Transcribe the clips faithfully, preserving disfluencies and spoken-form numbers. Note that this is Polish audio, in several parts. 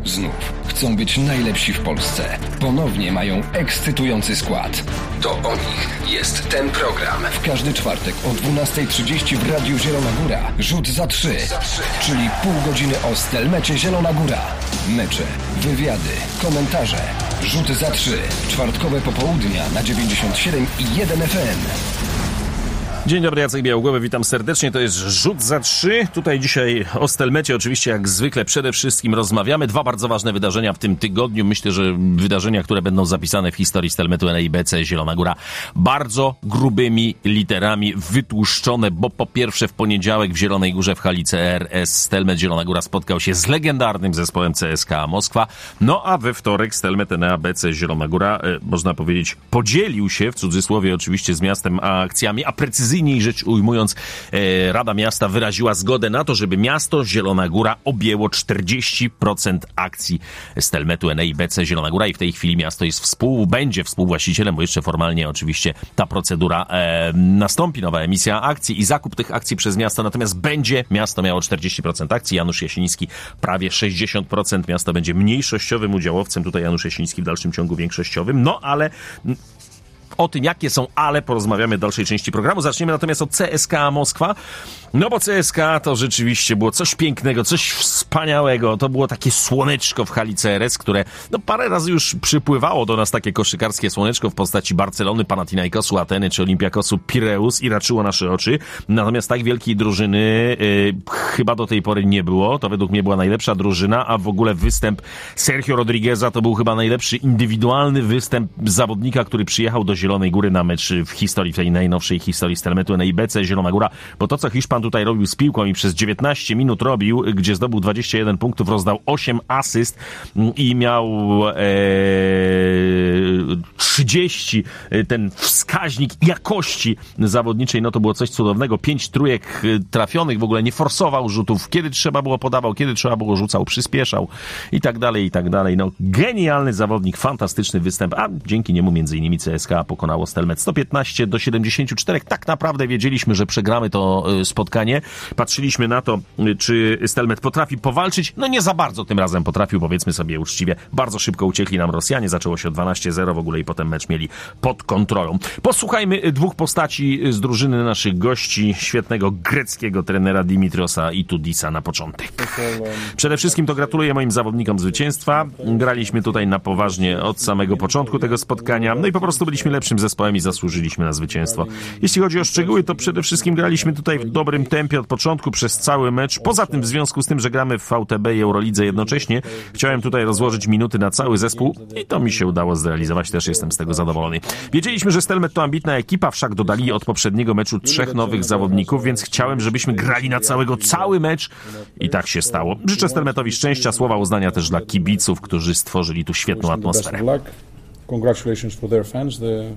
Znów chcą być najlepsi w Polsce. Ponownie mają ekscytujący skład. To o nich jest ten program. W każdy czwartek o dwunasta trzydzieści w Radiu Zielona Góra. Rzut za trzy, czyli pół godziny o Stelmecie Zielona Góra. Mecze, wywiady, komentarze. Rzut za trzy. Czwartkowe popołudnia na dziewięćdziesiąt siedem i jeden F M. Dzień dobry, Jacek Białogłowy, witam serdecznie, to jest Rzut za trzy. Tutaj dzisiaj o Stelmecie oczywiście jak zwykle przede wszystkim rozmawiamy. Dwa bardzo ważne wydarzenia w tym tygodniu. Myślę, że wydarzenia, które będą zapisane w historii Stelmetu N A I B C Zielona Góra bardzo grubymi literami wytłuszczone, bo po pierwsze w poniedziałek w Zielonej Górze w hali C R S Stelmet Zielona Góra spotkał się z legendarnym zespołem C S K A Moskwa. No a we wtorek Stelmet N A B C Zielona Góra, e, można powiedzieć, podzielił się w cudzysłowie oczywiście z miastem akcjami, a precyzyjnie Precyzyjniej rzecz ujmując, e, Rada Miasta wyraziła zgodę na to, żeby miasto Zielona Góra objęło czterdzieści procent akcji Stelmetu N A I B C Zielona Góra i w tej chwili miasto jest współ, będzie współwłaścicielem, bo jeszcze formalnie oczywiście ta procedura e, nastąpi, nowa emisja akcji i zakup tych akcji przez miasto, natomiast będzie miasto miało czterdzieści procent akcji, Janusz Jasiński prawie sześćdziesiąt procent, miasto będzie mniejszościowym udziałowcem, tutaj Janusz Jasiński w dalszym ciągu większościowym, no ale o tym, jakie są ale, porozmawiamy w dalszej części programu. Zaczniemy natomiast od C S K A Moskwa. No bo C S K A to rzeczywiście było coś pięknego, coś wspaniałego. To było takie słoneczko w hali C R S, które no parę razy już przypływało do nas takie koszykarskie słoneczko w postaci Barcelony, Panathinaikosu, Ateny czy Olympiakosu Pireus i raczyło nasze oczy. Natomiast tak wielkiej drużyny yy, chyba do tej pory nie było. To według mnie była najlepsza drużyna, a w ogóle występ Sergio Rodrigueza to był chyba najlepszy indywidualny występ zawodnika, który przyjechał do Zielonej Góry na mecz w historii, w tej najnowszej historii Stelmetu N A I B C Zielona Góra, bo to, co Hiszpan tutaj robił z piłką i przez dziewiętnaście minut robił, gdzie zdobył dwadzieścia jeden punktów, rozdał osiem asyst i miał e, trzydzieści, ten wskaźnik jakości zawodniczej, no to było coś cudownego. Pięć trójek trafionych, w ogóle nie forsował rzutów, kiedy trzeba było podawał, kiedy trzeba było rzucał, przyspieszał i tak dalej, i tak dalej. No genialny zawodnik, fantastyczny występ, a dzięki niemu między innymi C S K A pokonało Stelmet sto piętnaście do siedemdziesięciu czterech. Tak naprawdę wiedzieliśmy, że przegramy to spotkanie. Patrzyliśmy na to, czy Stelmet potrafi powalczyć. No nie za bardzo tym razem potrafił, powiedzmy sobie uczciwie. Bardzo szybko uciekli nam Rosjanie. Zaczęło się o dwanaście zero w ogóle i potem mecz mieli pod kontrolą. Posłuchajmy dwóch postaci z drużyny naszych gości. Świetnego greckiego trenera Dimitriosa Itoudisa na początek. Przede wszystkim to gratuluję moim zawodnikom zwycięstwa. Graliśmy tutaj na poważnie od samego początku tego spotkania. No i po prostu byliśmy lepszym zespołem i zasłużyliśmy na zwycięstwo. Jeśli chodzi o szczegóły, to przede wszystkim graliśmy tutaj w dobrym tempie od początku przez cały mecz. Poza tym w związku z tym, że gramy w V T B i Eurolidze jednocześnie, chciałem tutaj rozłożyć minuty na cały zespół i to mi się udało zrealizować. Też jestem z tego zadowolony. Wiedzieliśmy, że Stelmet to ambitna ekipa, wszak dodali od poprzedniego meczu trzech nowych zawodników, więc chciałem, żebyśmy grali na całego cały mecz i tak się stało. Życzę Stelmetowi szczęścia, słowa uznania też dla kibiców, którzy stworzyli tu świetną atmosferę. Congratulations for their fans. The,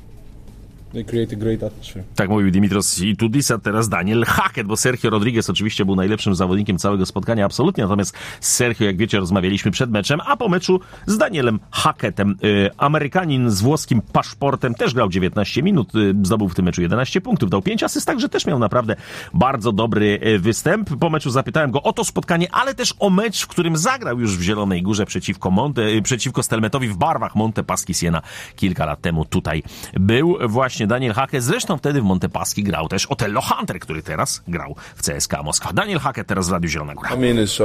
they create a great atmosphere. Tak mówił Dimitrios Itoudis, a teraz Daniel Hackett, bo Sergio Rodriguez oczywiście był najlepszym zawodnikiem całego spotkania, absolutnie. Natomiast z Sergio, jak wiecie, rozmawialiśmy przed meczem, a po meczu z Danielem Hackettem. Yy, Amerykanin z włoskim paszportem też grał dziewiętnaście minut, yy, zdobył w tym meczu jedenaście punktów, dał pięć asyst, także też miał naprawdę bardzo dobry yy, występ. Po meczu zapytałem go o to spotkanie, ale też o mecz, w którym zagrał już w Zielonej Górze przeciwko, Monte, yy, przeciwko Stelmetowi w barwach Montepaschi Siena. Kilka lat temu tutaj był właśnie Daniel Hackett. Zresztą wtedy w Montepaschi grał też Otello Hunter, który teraz grał w C S K A Moskwa. Daniel Hackett teraz w Radiu Zielona Góra.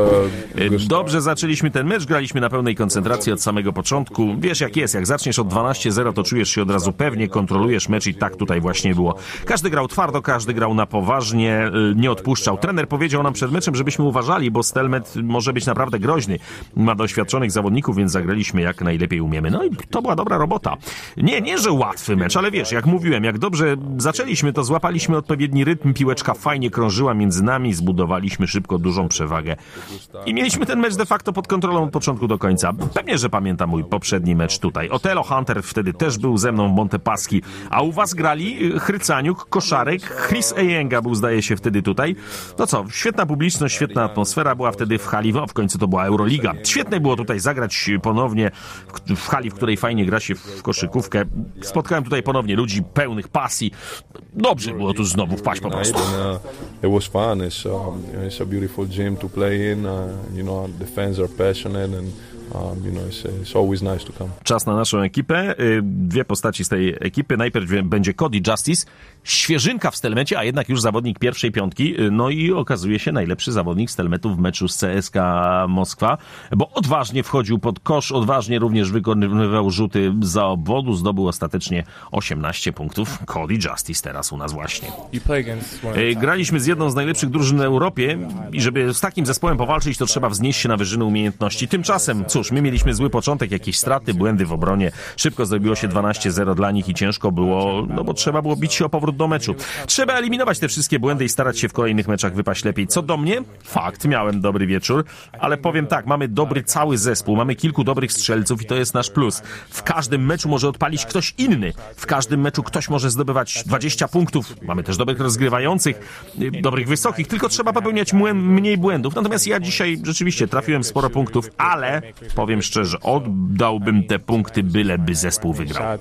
Dobrze zaczęliśmy ten mecz, graliśmy na pełnej koncentracji od samego początku. Wiesz jak jest, jak zaczniesz od dwanaście zero, to czujesz się od razu pewnie, kontrolujesz mecz i tak tutaj właśnie było. Każdy grał twardo, każdy grał na poważnie, nie odpuszczał. Trener powiedział nam przed meczem, żebyśmy uważali, bo Stelmet może być naprawdę groźny. Ma doświadczonych zawodników, więc zagraliśmy jak najlepiej umiemy. No i to była dobra robota. Nie, nie, że łatwy mecz, ale wiesz, jak mówiłem, jak dobrze zaczęliśmy, to złapaliśmy odpowiedni rytm, piłeczka fajnie krążyła między nami, zbudowaliśmy szybko dużą przewagę i mieliśmy ten mecz de facto pod kontrolą od początku do końca. Pewnie, że pamiętam mój poprzedni mecz tutaj. Otello Hunter wtedy też był ze mną w Montepaschi, a u was grali Chrycaniuk, Koszarek, Chris Ejenga był zdaje się wtedy tutaj. No co, świetna publiczność, świetna atmosfera była wtedy w hali, no w końcu to była Euroliga. Świetne było tutaj zagrać ponownie w hali, w której fajnie gra się w koszykówkę. Spotkałem tutaj ponownie ludzi pełnych pasji. Dobrze było tu znowu wpaść po prostu. It was fun. It's, um, it's a beautiful gym to play in. Uh, you know, the fans are passionate and Um, you know, it's, it's always nice to come. Czas na naszą ekipę. Dwie postaci z tej ekipy. Najpierw będzie Cody Justice, świeżynka w Stelmecie, a jednak już zawodnik pierwszej piątki. No i okazuje się najlepszy zawodnik Stelmetu w meczu z C S K A Moskwa, bo odważnie wchodził pod kosz, odważnie również wykonywał rzuty za obwodu, zdobył ostatecznie osiemnaście punktów. Cody Justice teraz u nas właśnie. Graliśmy z jedną z najlepszych drużyn w Europie i żeby z takim zespołem powalczyć, to trzeba wznieść się na wyżyny umiejętności. Tymczasem cóż, my mieliśmy zły początek, jakieś straty, błędy w obronie. Szybko zrobiło się dwanaście zero dla nich i ciężko było, no bo trzeba było bić się o powrót do meczu. Trzeba eliminować te wszystkie błędy i starać się w kolejnych meczach wypaść lepiej. Co do mnie? Fakt, miałem dobry wieczór, ale powiem tak, mamy dobry cały zespół, mamy kilku dobrych strzelców i to jest nasz plus. W każdym meczu może odpalić ktoś inny. W każdym meczu ktoś może zdobywać dwadzieścia punktów. Mamy też dobrych rozgrywających, dobrych wysokich, tylko trzeba popełniać mniej błędów. Natomiast ja dzisiaj rzeczywiście trafiłem sporo punktów, ale powiem szczerze, oddałbym te punkty, byleby zespół wygrał.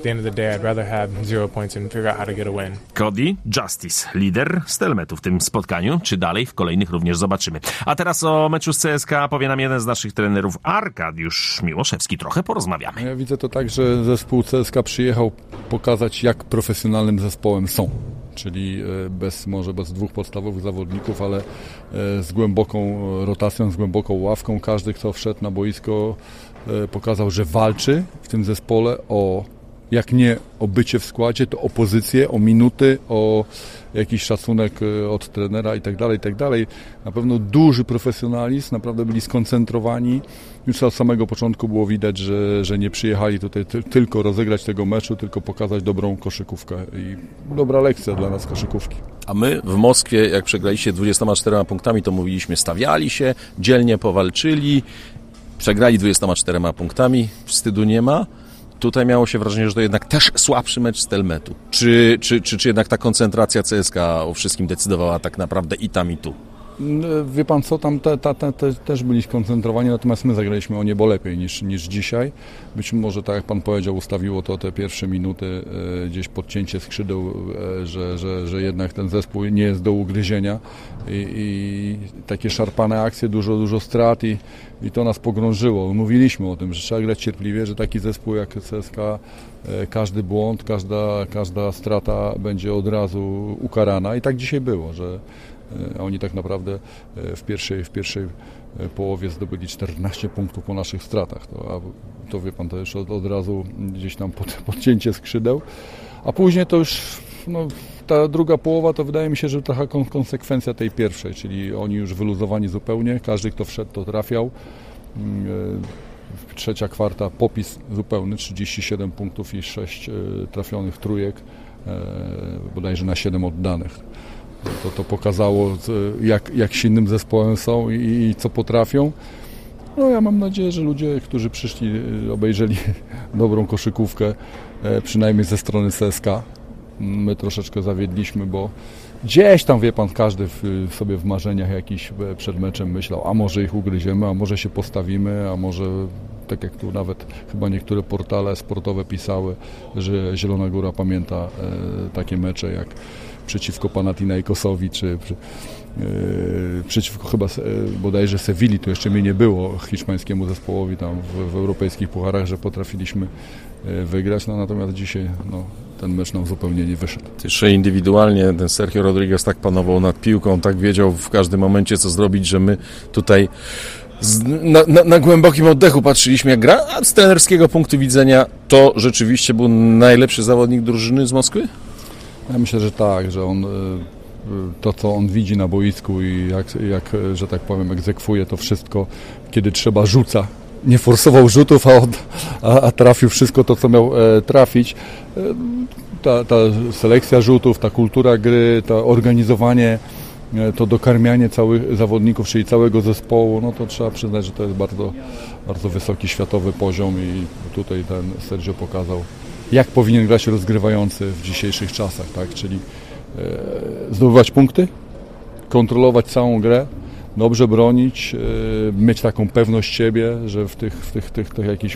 Cody Justice, lider Stelmetu w tym spotkaniu, czy dalej w kolejnych również zobaczymy. A teraz o meczu z C S K A powie nam jeden z naszych trenerów, Arkadiusz Miłoszewski. Trochę porozmawiamy. Ja widzę to tak, że zespół C S K A przyjechał pokazać, jak profesjonalnym zespołem są. Czyli bez, może bez dwóch podstawowych zawodników, ale z głęboką rotacją, z głęboką ławką. Każdy, kto wszedł na boisko, pokazał, że walczy w tym zespole o, jak nie o bycie w składzie, to o pozycję, o minuty, o jakiś szacunek od trenera i tak dalej, i tak dalej. Na pewno duży profesjonalizm, naprawdę byli skoncentrowani. Już od samego początku było widać, że, że nie przyjechali tutaj ty, tylko rozegrać tego meczu, tylko pokazać dobrą koszykówkę. I dobra lekcja dla nas koszykówki. A my w Moskwie, jak przegraliście dwudziestoma czterema punktami, to mówiliśmy, stawiali się, dzielnie powalczyli, przegrali dwudziestoma czterema punktami, wstydu nie ma. Tutaj miało się wrażenie, że to jednak też słabszy mecz Stelmetu. Czy, czy, czy, czy jednak ta koncentracja C S K A o wszystkim decydowała tak naprawdę i tam, i tu? Wie pan co, tam te, te, te, te, też byli skoncentrowani, natomiast my zagraliśmy o niebo lepiej niż, niż dzisiaj. Być może, tak jak pan powiedział, ustawiło to te pierwsze minuty, e, gdzieś podcięcie skrzydeł, e, że, że, że jednak ten zespół nie jest do ugryzienia i, i takie szarpane akcje, dużo, dużo strat i, i to nas pogrążyło. Mówiliśmy o tym, że trzeba grać cierpliwie, że taki zespół jak C S K A, e, każdy błąd, każda, każda strata będzie od razu ukarana i tak dzisiaj było, że a oni tak naprawdę w pierwszej, w pierwszej połowie zdobyli czternaście punktów po naszych stratach. To, a, to wie pan, to już od, od razu gdzieś tam pod, podcięcie skrzydeł. A później to już no, ta druga połowa to wydaje mi się, że trochę konsekwencja tej pierwszej, czyli oni już wyluzowani zupełnie, każdy kto wszedł to trafiał. Trzecia kwarta popis zupełny, trzydzieści siedem punktów i sześć trafionych trójek, bodajże na siedem oddanych. To, to pokazało, jak, jak silnym zespołem są i, i co potrafią. No ja mam nadzieję, że ludzie, którzy przyszli, obejrzeli dobrą koszykówkę, przynajmniej ze strony C S K A. My troszeczkę zawiedliśmy, bo gdzieś tam, wie pan, każdy w, sobie w marzeniach jakiś przed meczem myślał, a może ich ugryziemy, a może się postawimy, a może, tak jak tu nawet chyba niektóre portale sportowe pisały, że Zielona Góra pamięta e, takie mecze jak przeciwko Panathinaikosowi, czy yy, przeciwko chyba yy, bodajże Sewilli, to jeszcze mnie nie było, hiszpańskiemu zespołowi tam w, w europejskich pucharach, że potrafiliśmy yy, wygrać, no natomiast dzisiaj no, ten mecz nam zupełnie nie wyszedł. Jeszcze indywidualnie ten Sergio Rodriguez tak panował nad piłką, tak wiedział w każdym momencie co zrobić, że my tutaj z, na, na, na głębokim oddechu patrzyliśmy jak gra, a z trenerskiego punktu widzenia to rzeczywiście był najlepszy zawodnik drużyny z Moskwy? Ja myślę, że tak, że on to, co on widzi na boisku i jak, jak, że tak powiem, egzekwuje to wszystko, kiedy trzeba, rzuca. Nie forsował rzutów, a, od, a, a trafił wszystko to, co miał e, trafić. E, ta, ta selekcja rzutów, ta kultura gry, to organizowanie, e, to dokarmianie całych zawodników, czyli całego zespołu, no to trzeba przyznać, że to jest bardzo, bardzo wysoki światowy poziom i tutaj ten Sergio pokazał, jak powinien grać rozgrywający w dzisiejszych czasach, tak? Czyli e, zdobywać punkty, kontrolować całą grę, dobrze bronić, e, mieć taką pewność siebie, że w tych, w tych, tych, tych jakichś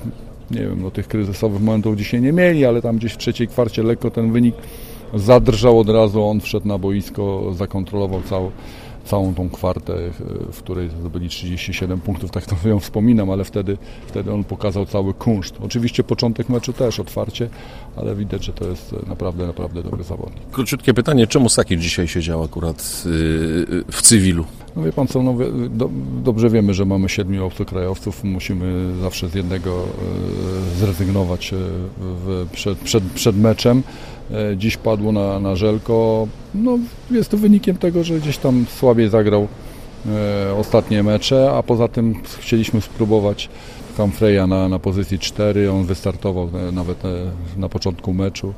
nie wiem, no tych kryzysowych momentów dzisiaj nie mieli, ale tam gdzieś w trzeciej kwarcie lekko ten wynik zadrżał od razu, on wszedł na boisko, zakontrolował całą, całą tą kwartę, w której zdobyli trzydzieści siedem punktów, tak to ją wspominam, ale wtedy, wtedy on pokazał cały kunszt. Oczywiście początek meczu też otwarcie, ale widać, że to jest naprawdę, naprawdę dobry zawodnik. Króciutkie pytanie, czemu Sakic dzisiaj siedział akurat yy, w cywilu? No wie pan co, no, do, dobrze wiemy, że mamy siedmiu obcokrajowców, musimy zawsze z jednego e, zrezygnować e, w, przed, przed, przed meczem. E, dziś padło na, na Żelko. No, jest to wynikiem tego, że gdzieś tam słabiej zagrał e, ostatnie mecze, a poza tym chcieliśmy spróbować Humphrey'a na, na pozycji cztery. On wystartował e, nawet e, na początku meczu.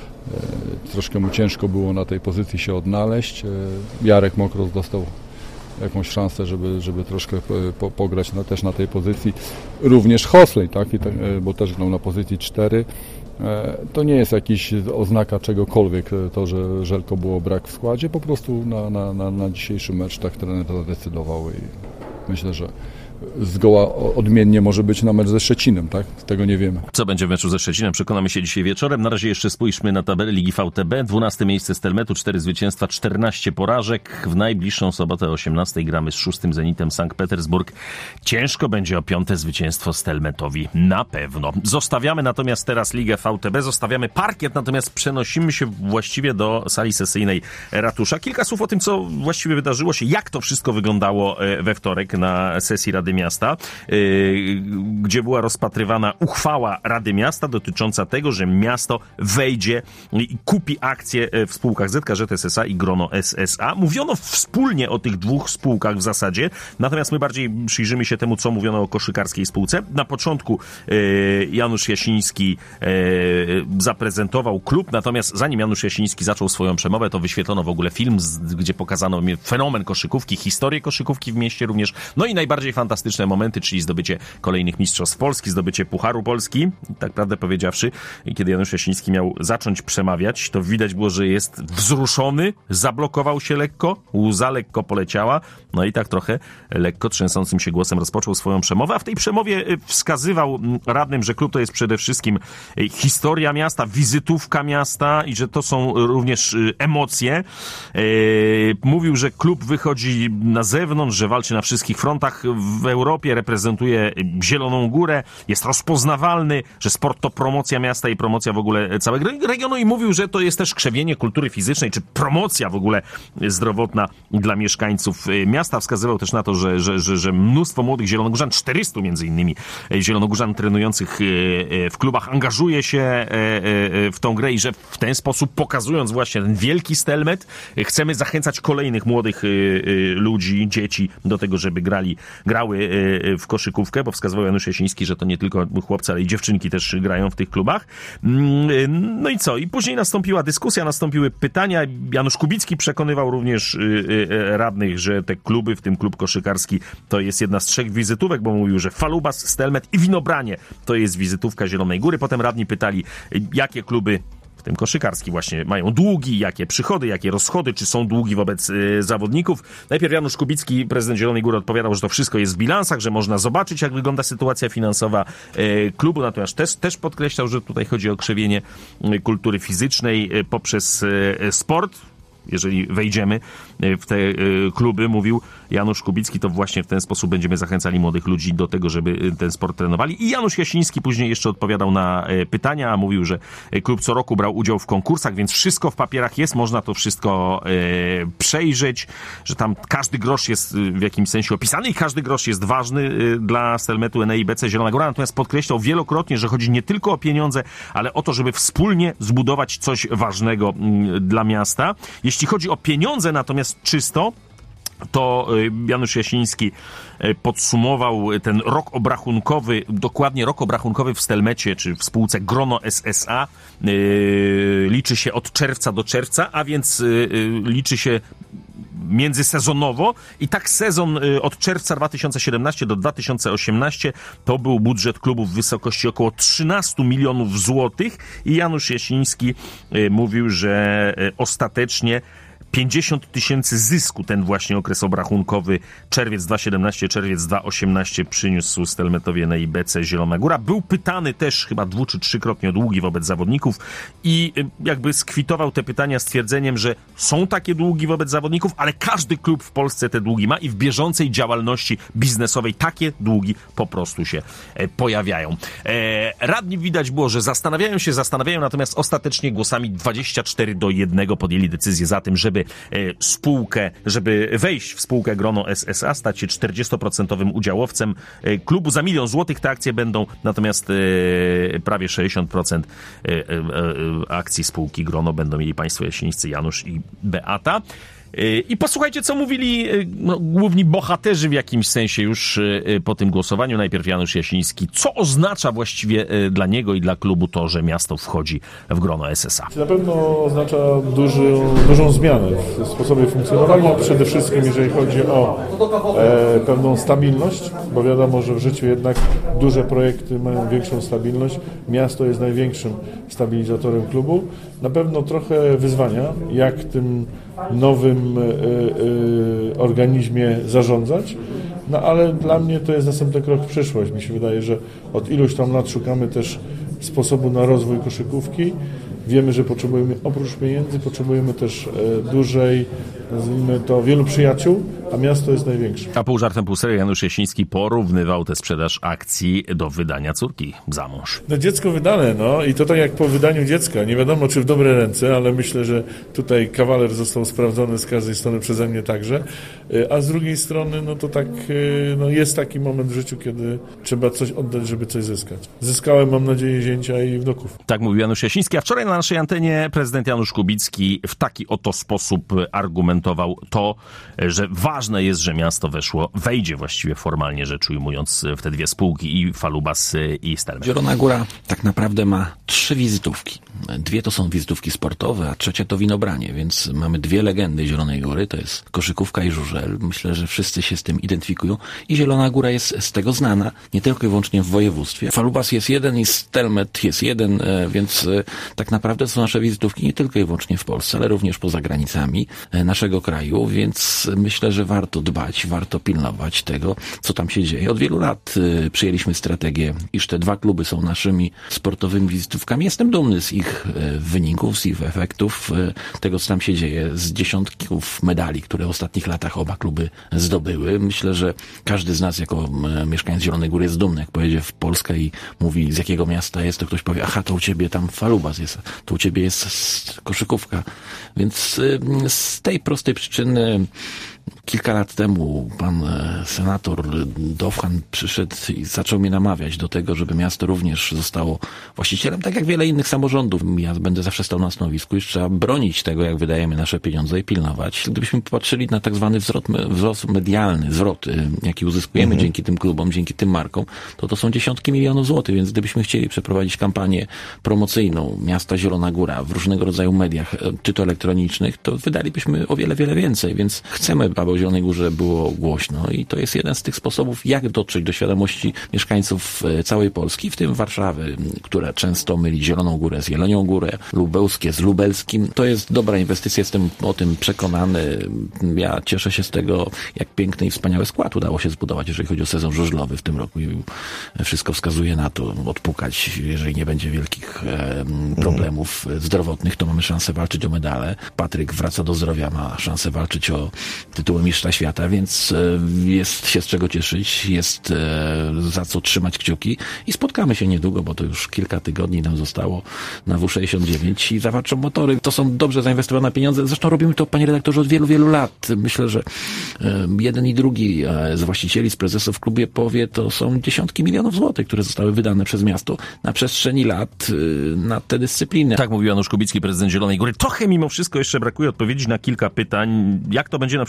E, troszkę mu ciężko było na tej pozycji się odnaleźć. E, Jarek Mokros dostał jakąś szansę, żeby, żeby troszkę po, pograć na, też na tej pozycji. Również Hosley, tak? I tak, bo też grał na pozycji cztery. To nie jest jakiś oznaka czegokolwiek, to, że Żelko było brak w składzie, po prostu na, na, na, na dzisiejszy mecz tak trener zadecydował i myślę, że zgoła odmiennie może być na mecz ze Szczecinem, tak? Tego nie wiemy. Co będzie w meczu ze Szczecinem? Przekonamy się dzisiaj wieczorem. Na razie jeszcze spójrzmy na tabelę Ligi V T B. dwunaste miejsce Stelmetu, cztery zwycięstwa, czternaście porażek. W najbliższą sobotę o osiemnastej gramy z szóstym Zenitem Sankt Petersburg. Ciężko będzie o piąte zwycięstwo Stelmetowi. Na pewno. Zostawiamy natomiast teraz Ligę V T B, zostawiamy parkiet, natomiast przenosimy się właściwie do sali sesyjnej ratusza. Kilka słów o tym, co właściwie wydarzyło się, jak to wszystko wyglądało we wtorek na sesji Rady Miasta, yy, gdzie była rozpatrywana uchwała Rady Miasta dotycząca tego, że miasto wejdzie i kupi akcje w spółkach Z K Z S S A i Grono S S A. Mówiono wspólnie o tych dwóch spółkach w zasadzie, natomiast my bardziej przyjrzymy się temu, co mówiono o koszykarskiej spółce. Na początku yy, Janusz Jasiński yy, zaprezentował klub, natomiast zanim Janusz Jasiński zaczął swoją przemowę, to wyświetlono w ogóle film, z, gdzie pokazano fenomen koszykówki, historię koszykówki w mieście również, no i najbardziej fantastyczne momenty, czyli zdobycie kolejnych mistrzostw Polski, zdobycie Pucharu Polski. Tak prawdę powiedziawszy, kiedy Janusz Jasiński miał zacząć przemawiać, to widać było, że jest wzruszony, zablokował się lekko, łza lekko poleciała, no i tak trochę lekko trzęsącym się głosem rozpoczął swoją przemowę, a w tej przemowie wskazywał radnym, że klub to jest przede wszystkim historia miasta, wizytówka miasta i że to są również emocje. Mówił, że klub wychodzi na zewnątrz, że walczy na wszystkich frontach w Europie, reprezentuje Zieloną Górę, jest rozpoznawalny, że sport to promocja miasta i promocja w ogóle całego regionu i mówił, że to jest też krzewienie kultury fizycznej, czy promocja w ogóle zdrowotna dla mieszkańców miasta. Wskazywał też na to, że, że, że, że mnóstwo młodych zielonogórzan, czterystu między innymi zielonogórzan trenujących w klubach angażuje się w tą grę i że w ten sposób, pokazując właśnie ten wielki Stelmet, chcemy zachęcać kolejnych młodych ludzi, dzieci do tego, żeby grali grały w koszykówkę, bo wskazywał Janusz Jasiński, że to nie tylko chłopcy, ale i dziewczynki też grają w tych klubach. No i co? I później nastąpiła dyskusja, nastąpiły pytania. Janusz Kubicki przekonywał również radnych, że te kluby, w tym klub koszykarski, to jest jedna z trzech wizytówek, bo mówił, że Falubas, Stelmet i Winobranie to jest wizytówka Zielonej Góry. Potem radni pytali, jakie kluby, w tym koszykarski właśnie, mają długi, jakie przychody, jakie rozchody, czy są długi wobec y, zawodników. Najpierw Janusz Kubicki, prezydent Zielonej Góry, odpowiadał, że to wszystko jest w bilansach, że można zobaczyć, jak wygląda sytuacja finansowa y, klubu, natomiast też, też podkreślał, że tutaj chodzi o krzewienie y, kultury fizycznej y, poprzez y, sport. Jeżeli wejdziemy w te kluby, mówił Janusz Kubicki, to właśnie w ten sposób będziemy zachęcali młodych ludzi do tego, żeby ten sport trenowali. I Janusz Jasiński później jeszcze odpowiadał na pytania, a mówił, że klub co roku brał udział w konkursach, więc wszystko w papierach jest, można to wszystko przejrzeć, że tam każdy grosz jest w jakimś sensie opisany i każdy grosz jest ważny dla Stelmetu, N E I B C, Zielona Góra, natomiast podkreślał wielokrotnie, że chodzi nie tylko o pieniądze, ale o to, żeby wspólnie zbudować coś ważnego dla miasta. Jeśli chodzi o pieniądze natomiast czysto, to Janusz Jasiński podsumował ten rok obrachunkowy, dokładnie rok obrachunkowy w Stelmecie, czy w spółce Grono S S A, liczy się od czerwca do czerwca, a więc liczy się międzysezonowo i tak sezon od czerwca dwa tysiące siedemnastego do dwa tysiące osiemnastego to był budżet klubu w wysokości około trzynastu milionów złotych i Janusz Jasiński mówił, że ostatecznie pięćdziesiąt tysięcy zysku ten właśnie okres obrachunkowy czerwiec dwa tysiące siedemnasty, czerwiec dwa tysiące osiemnasty przyniósł Stelmetowi N I B C Zielona Góra. Był pytany też chyba dwu czy trzykrotnie o długi wobec zawodników i jakby skwitował te pytania stwierdzeniem, że są takie długi wobec zawodników, ale każdy klub w Polsce te długi ma i w bieżącej działalności biznesowej takie długi po prostu się e, pojawiają. E, radni widać było, że zastanawiają się, zastanawiają, natomiast ostatecznie głosami dwadzieścia cztery do jednego podjęli decyzję za tym, żeby e, spółkę, żeby wejść w spółkę Grono S S A, stać się czterdziestoprocentowym udziałowcem e, klubu. Za milion złotych te akcje będą, natomiast e, prawie sześćdziesiąt procent e, e, e, akcji spółki Grono będą mieli państwo jasińscy Janusz i Beata. I posłuchajcie, co mówili no, główni bohaterzy w jakimś sensie już po tym głosowaniu. Najpierw Janusz Jasiński. Co oznacza właściwie dla niego i dla klubu to, że miasto wchodzi w grono S S A? Na pewno oznacza duży, dużą zmianę w sposobie funkcjonowania. Przede wszystkim jeżeli chodzi o e, pewną stabilność, bo wiadomo, że w życiu jednak duże projekty mają większą stabilność. Miasto jest największym stabilizatorem klubu. Na pewno trochę wyzwania, jak tym nowym y, y, organizmie zarządzać, no ale dla mnie to jest następny krok w przyszłość. Mi się wydaje, że od iluś tam lat szukamy też sposobu na rozwój koszykówki. Wiemy, że potrzebujemy oprócz pieniędzy, potrzebujemy też e, dużej, nazwijmy to, wielu przyjaciół, a miasto jest największe. A pół żartem, pół serio Janusz Jasiński porównywał tę sprzedaż akcji do wydania córki za mąż. No dziecko wydane, no i to tak jak po wydaniu dziecka. Nie wiadomo, czy w dobre ręce, ale myślę, że tutaj kawaler został sprawdzony z każdej strony przeze mnie także. A z drugiej strony, no to tak, no jest taki moment w życiu, kiedy trzeba coś oddać, żeby coś zyskać. Zyskałem, mam nadzieję, zięcia i wnuków. Tak mówił Janusz Jasiński, a wczoraj na naszej antenie prezydent Janusz Kubicki w taki oto sposób argumentował to, że ważne jest, że miasto weszło, wejdzie właściwie formalnie rzecz ujmując w te dwie spółki i Falubas i Stelmet. Zielona Góra tak naprawdę ma trzy wizytówki. Dwie to są wizytówki sportowe, a trzecia to winobranie, więc mamy dwie legendy Zielonej Góry, to jest koszykówka i żużel. Myślę, że wszyscy się z tym identyfikują i Zielona Góra jest z tego znana, nie tylko i wyłącznie w województwie. Falubas jest jeden i Stelmet jest jeden, więc tak naprawdę to są nasze wizytówki nie tylko i wyłącznie w Polsce, ale również poza granicami naszego kraju, więc myślę, że warto dbać, warto pilnować tego, co tam się dzieje. Od wielu lat przyjęliśmy strategię, iż te dwa kluby są naszymi sportowymi wizytówkami. Jestem dumny z ich wyników, z ich efektów, tego, co tam się dzieje, z dziesiątków medali, które w ostatnich latach oba kluby zdobyły. Myślę, że każdy z nas jako mieszkaniec Zielonej Góry jest dumny, jak pojedzie w Polskę i mówi, z jakiego miasta jest, to ktoś powie, aha, to u ciebie tam Falubas jest, to u ciebie jest koszykówka. Więc z tej prostej przyczyny kilka lat temu pan senator Dowhan przyszedł i zaczął mnie namawiać do tego, żeby miasto również zostało właścicielem, tak jak wiele innych samorządów. Ja będę zawsze stał na stanowisku, już trzeba bronić tego, jak wydajemy nasze pieniądze i pilnować. Gdybyśmy popatrzyli na tak zwany wzrost, wzrost medialny, zwrot, jaki uzyskujemy mhm. dzięki tym klubom, dzięki tym markom, to to są dziesiątki milionów złotych, więc gdybyśmy chcieli przeprowadzić kampanię promocyjną miasta Zielona Góra w różnego rodzaju mediach, czy to elektronicznych, to wydalibyśmy o wiele, wiele więcej, więc chcemy, aby o Zielonej Górze było głośno i to jest jeden z tych sposobów, jak dotrzeć do świadomości mieszkańców całej Polski, w tym Warszawy, która często myli Zieloną Górę z Jelenią Górę, Lubelskie z Lubelskim. To jest dobra inwestycja, jestem o tym przekonany. Ja cieszę się z tego, jak piękny i wspaniały skład udało się zbudować, jeżeli chodzi o sezon żużlowy w tym roku i wszystko wskazuje na to, odpukać, jeżeli nie będzie wielkich e, problemów zdrowotnych, to mamy szansę walczyć o medale. Patryk wraca do zdrowia, ma szansę walczyć o tytuły mistrza świata, więc jest się z czego cieszyć, jest za co trzymać kciuki i spotkamy się niedługo, bo to już kilka tygodni nam zostało na W sześćdziesiąt dziewięć i zawalczą motory. To są dobrze zainwestowane pieniądze. Zresztą robimy to, panie redaktorze, od wielu, wielu lat. Myślę, że jeden i drugi z właścicieli, z prezesów w klubie powie, to są dziesiątki milionów złotych, które zostały wydane przez miasto na przestrzeni lat na te dyscypliny. Tak mówił Janusz Kubicki, prezydent Zielonej Góry. Trochę mimo wszystko jeszcze brakuje odpowiedzi na kilka pytań. Jak to będzie na przykład w kolejnym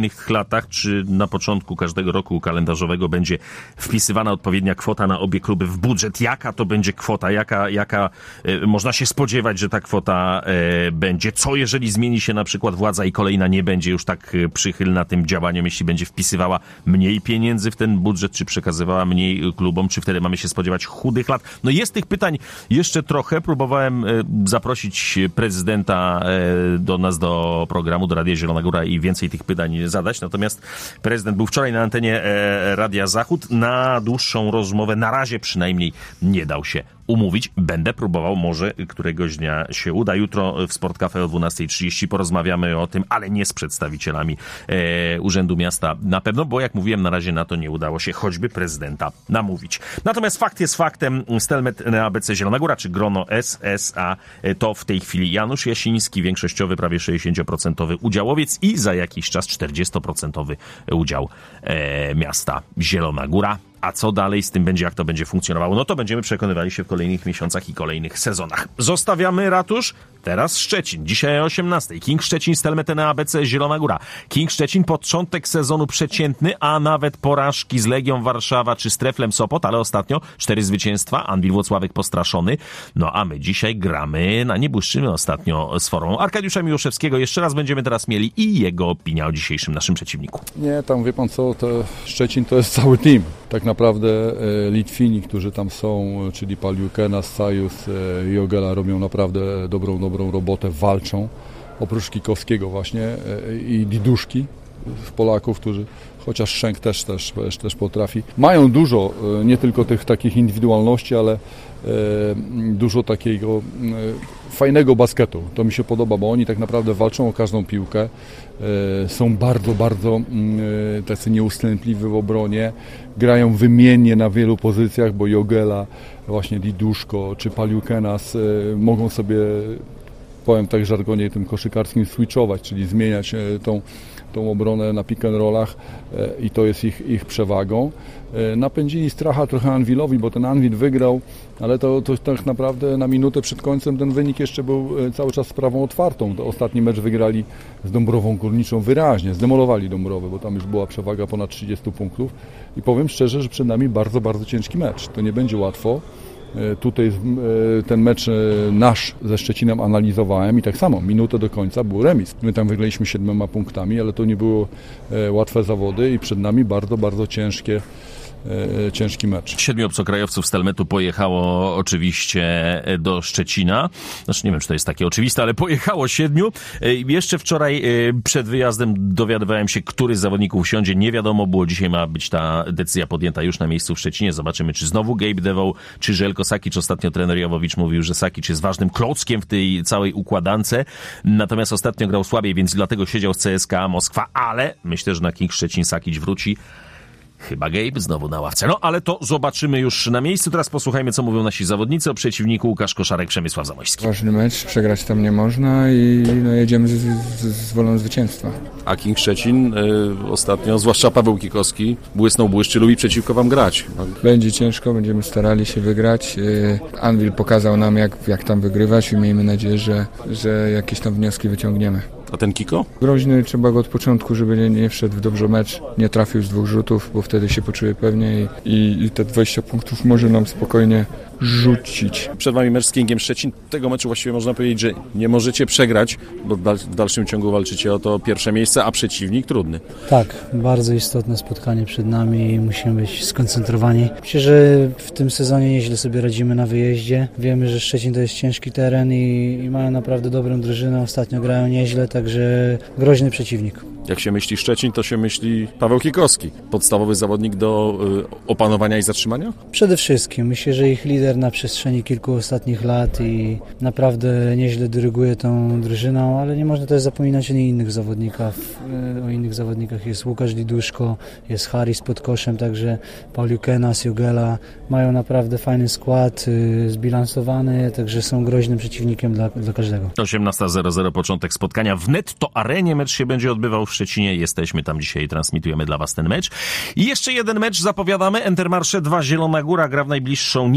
kolejnych latach, czy na początku każdego roku kalendarzowego będzie wpisywana odpowiednia kwota na obie kluby w budżet? Jaka to będzie kwota? Jaka, jaka e, można się spodziewać, że ta kwota e, będzie? Co jeżeli zmieni się na przykład władza i kolejna nie będzie już tak e, przychylna tym działaniom, jeśli będzie wpisywała mniej pieniędzy w ten budżet, czy przekazywała mniej klubom, czy wtedy mamy się spodziewać chudych lat? No jest tych pytań jeszcze trochę. Próbowałem e, zaprosić prezydenta e, do nas, do programu, do Radia Zielona Góra i więcej tych pytań zadać. Natomiast prezydent był wczoraj na antenie e, Radia Zachód. Na dłuższą rozmowę na razie przynajmniej nie dał się umówić. Będę próbował, może któregoś dnia się uda. Jutro w Sport Cafe o dwunasta trzydzieści porozmawiamy o tym, ale nie z przedstawicielami e, Urzędu Miasta na pewno, bo jak mówiłem, na razie na to nie udało się choćby prezydenta namówić. Natomiast fakt jest faktem. Stelmet A B C Zielona Góra, czy grono S S A, to w tej chwili Janusz Jasiński, większościowy, prawie sześćdziesięcioprocentowy udziałowiec i za jakiś czas czterdziestoprocentowy udział e, miasta Zielona Góra. A co dalej z tym będzie, jak to będzie funkcjonowało? No to będziemy przekonywali się w kolejnych miesiącach i kolejnych sezonach. Zostawiamy ratusz. Teraz Szczecin. Dzisiaj o osiemnastej. King Szczecin, Stelmet A B C Zielona Góra. King Szczecin, początek sezonu przeciętny, a nawet porażki z Legią Warszawa czy z Treflem Sopot, ale ostatnio cztery zwycięstwa. Anwil Włocławek postraszony. No a my dzisiaj gramy, na nie błyszczymy ostatnio z formą Arkadiusza Miłoszewskiego. Jeszcze raz będziemy teraz mieli i jego opinia o dzisiejszym naszym przeciwniku. Nie, tam wie pan co, to Szczecin to jest cały team. Tak naprawdę e, Litwini, którzy tam są, czyli Paliukena, Sajus, e, Jogela robią naprawdę dobrą, dobrą robotę, walczą. Oprócz Kikowskiego właśnie e, i Diduszki z Polaków, którzy, chociaż Szczęk też, też, też potrafi. Mają dużo, e, nie tylko tych takich indywidualności, ale e, dużo takiego e, fajnego basketu. To mi się podoba, bo oni tak naprawdę walczą o każdą piłkę. Są bardzo, bardzo tacy nieustępliwi w obronie, grają wymiennie na wielu pozycjach, bo Jogela, właśnie Diduszko czy Paliukenas mogą sobie, powiem tak żargonie tym koszykarskim, switchować, czyli zmieniać tą, tą obronę na pick and rollach i to jest ich, ich przewagą. Napędzili stracha trochę Anwilowi, bo ten Anwil wygrał, ale to, to tak naprawdę na minutę przed końcem ten wynik jeszcze był cały czas sprawą otwartą. Ostatni mecz wygrali z Dąbrową Górniczą wyraźnie, zdemolowali Dąbrowę, bo tam już była przewaga ponad trzydzieści punktów i powiem szczerze, że przed nami bardzo, bardzo ciężki mecz. To nie będzie łatwo. Tutaj ten mecz nasz ze Szczecinem analizowałem i tak samo, minutę do końca był remis. My tam wygraliśmy siedmioma punktami, ale to nie było łatwe zawody i przed nami bardzo, bardzo ciężkie ciężki mecz. Siedmiu obcokrajowców Stelmetu pojechało oczywiście do Szczecina. Znaczy nie wiem, czy to jest takie oczywiste, ale pojechało siedmiu. Jeszcze wczoraj przed wyjazdem dowiadywałem się, który z zawodników siądzie. Nie wiadomo było. Dzisiaj ma być ta decyzja podjęta już na miejscu w Szczecinie. Zobaczymy, czy znowu Gabe Devoe, czy Żelko Sakic. Ostatnio trener Jawowicz mówił, że Sakic jest ważnym klockiem w tej całej układance. Natomiast ostatnio grał słabiej, więc dlatego siedział z C S K A Moskwa, ale myślę, że na King Szczecin Sakic wróci. Chyba Gabe znowu na ławce. No, ale to zobaczymy już na miejscu. Teraz posłuchajmy, co mówią nasi zawodnicy o przeciwniku. Łukasz Koszarek, Przemysław Zamoyski. Ważny mecz, przegrać tam nie można i no, jedziemy z, z, z wolą zwycięstwa. A King Szczecin y, ostatnio, zwłaszcza Paweł Kikowski, błysnął błyszczy, lubi przeciwko wam grać. Będzie ciężko, będziemy starali się wygrać. Y, Anwil pokazał nam, jak, jak tam wygrywać i miejmy nadzieję, że, że jakieś tam wnioski wyciągniemy. A ten Kiko? Groźny, trzeba go od początku, żeby nie, nie wszedł w dobrze mecz, nie trafił z dwóch rzutów, bo wtedy się poczuje pewnie i, i, i te dwadzieścia punktów może nam spokojnie rzucić. Przed wami mecz z Kingiem Szczecin. Tego meczu właściwie można powiedzieć, że nie możecie przegrać, bo w dalszym ciągu walczycie o to pierwsze miejsce, a przeciwnik trudny. Tak, bardzo istotne spotkanie przed nami i musimy być skoncentrowani. Myślę, że w tym sezonie nieźle sobie radzimy na wyjeździe. Wiemy, że Szczecin to jest ciężki teren i, i mają naprawdę dobrą drużynę. Ostatnio grają nieźle, także groźny przeciwnik. Jak się myśli Szczecin, to się myśli Paweł Kikowski. Podstawowy zawodnik do y, opanowania i zatrzymania? Przede wszystkim. Myślę, że ich lider na przestrzeni kilku ostatnich lat i naprawdę nieźle dyryguje tą drużyną, ale nie można też zapominać o innych zawodnikach. O innych zawodnikach jest Łukasz Diduszko, jest Harris pod koszem, także Paliukenas, Jogela. Mają naprawdę fajny skład, y, zbilansowany, także są groźnym przeciwnikiem dla, dla każdego. osiemnasta zero zero początek spotkania w Netto Arenie. Mecz się będzie odbywał w Szczecinie. Jesteśmy tam dzisiaj, transmitujemy dla was ten mecz. I jeszcze jeden mecz zapowiadamy. Intermarché dwa Zielona Góra gra w najbliższą niedzielę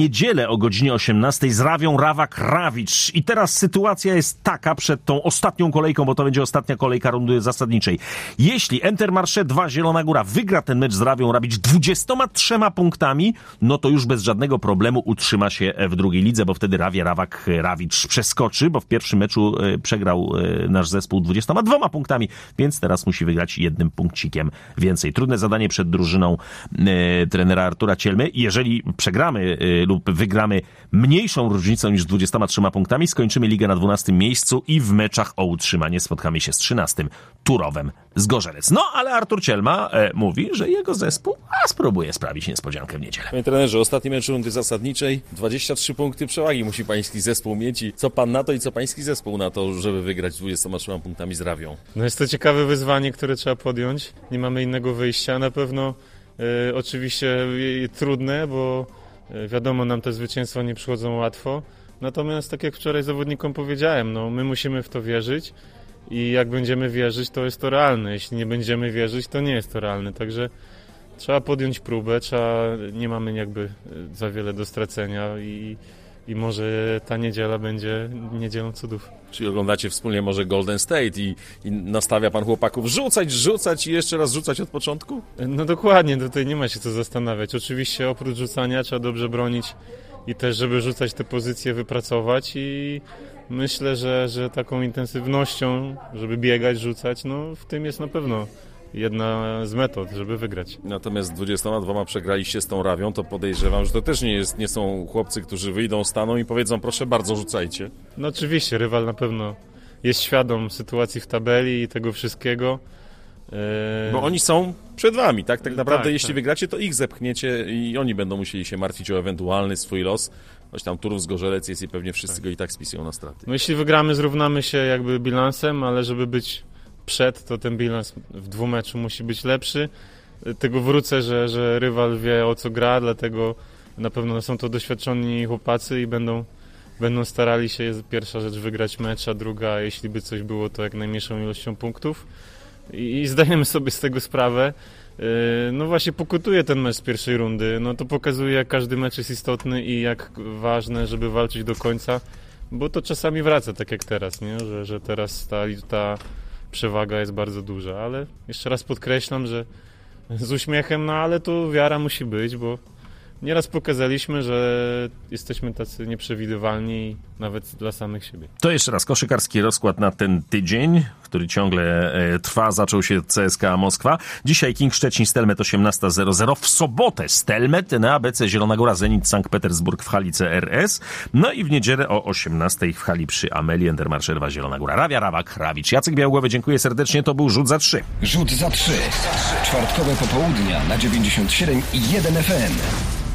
niedzielę o godzinie osiemnastej z Rawią Rawak-Rawicz. I teraz sytuacja jest taka przed tą ostatnią kolejką, bo to będzie ostatnia kolejka rundy zasadniczej. Jeśli Intermarché dwa Zielona Góra wygra ten mecz z Rawią Rawicz dwudziestoma trzema punktami, no to już bez żadnego problemu utrzyma się w drugiej lidze, bo wtedy Rawia Rawak-Rawicz przeskoczy, bo w pierwszym meczu przegrał nasz zespół dwudziestoma dwoma punktami, więc teraz musi wygrać jednym punkcikiem więcej. Trudne zadanie przed drużyną e, trenera Artura Cielmy. Jeżeli przegramy e, lub wygramy mniejszą różnicą niż dwudziestoma trzema punktami, skończymy ligę na dwunastym miejscu i w meczach o utrzymanie spotkamy się z trzynastym Turowem Zgorzelec. No, ale Artur Cielma e, mówi, że jego zespół a spróbuje sprawić niespodziankę w niedzielę. Panie trenerze, ostatni mecz rundy zasadniczej, dwadzieścia trzy punkty przewagi musi pański zespół mieć i co pan na to i co pański zespół na to, żeby wygrać dwudziestoma trzema punktami z Rawią? No jest to ciekawe wyzwanie, które trzeba podjąć. Nie mamy innego wyjścia. Na pewno e, oczywiście e, trudne, bo e, wiadomo, nam te zwycięstwa nie przychodzą łatwo. Natomiast tak jak wczoraj zawodnikom powiedziałem, no my musimy w to wierzyć i jak będziemy wierzyć, to jest to realne. Jeśli nie będziemy wierzyć, to nie jest to realne. Także trzeba podjąć próbę, trzeba, nie mamy jakby za wiele do stracenia i, i może ta niedziela będzie niedzielą cudów. Czyli oglądacie wspólnie może Golden State i, i nastawia pan chłopaków rzucać, rzucać i jeszcze raz rzucać od początku? No dokładnie, tutaj nie ma się co zastanawiać. Oczywiście oprócz rzucania trzeba dobrze bronić i też, żeby rzucać te pozycje, wypracować i myślę, że, że taką intensywnością, żeby biegać, rzucać, no w tym jest na pewno jedna z metod, żeby wygrać. Natomiast dwudziestoma dwoma przegraliście z tą Rawią, to podejrzewam, że to też nie, jest, nie są chłopcy, którzy wyjdą, staną i powiedzą, proszę bardzo, rzucajcie. No oczywiście, rywal na pewno jest świadom sytuacji w tabeli i tego wszystkiego. Bo oni są przed wami, tak? Tak naprawdę tak, jeśli tak. wygracie, to ich zepchniecie i oni będą musieli się martwić o ewentualny swój los. Choć tam Turów Zgorzelec jest i pewnie wszyscy tak. go i tak spisują na straty. No jeśli wygramy, zrównamy się jakby bilansem, ale żeby być przed, to ten bilans w dwumeczu musi być lepszy. Tego wrócę, że, że rywal wie, o co gra, dlatego na pewno są to doświadczeni chłopacy i będą, będą starali się, pierwsza rzecz, wygrać mecz, a druga, jeśli by coś było, to jak najmniejszą ilością punktów. I, i zdajemy sobie z tego sprawę. No właśnie pokutuje ten mecz z pierwszej rundy. No to pokazuje, jak każdy mecz jest istotny i jak ważne, żeby walczyć do końca, bo to czasami wraca, tak jak teraz, nie? Że, że teraz ta, ta przewaga jest bardzo duża, ale jeszcze raz podkreślam, że z uśmiechem, no ale tu wiara musi być, bo nieraz pokazaliśmy, że jesteśmy tacy nieprzewidywalni nawet dla samych siebie. To jeszcze raz koszykarski rozkład na ten tydzień, który ciągle e, trwa. Zaczął się C S K A Moskwa. Dzisiaj King Szczecin Stelmet osiemnasta zero zero. W sobotę Stelmet na A B C Zielona Góra Zenit Sankt Petersburg w hali C R S. No i w niedzielę o osiemnastej w hali przy Amelii Intermarché dwa Zielona Góra. Rawia Rawak-Rawicz. Jacek Białogłowy, dziękuję serdecznie. To był Rzut za trzy. Rzut za trzy. Czwartkowe popołudnia na dziewięćdziesiąt siedem i jeden F M.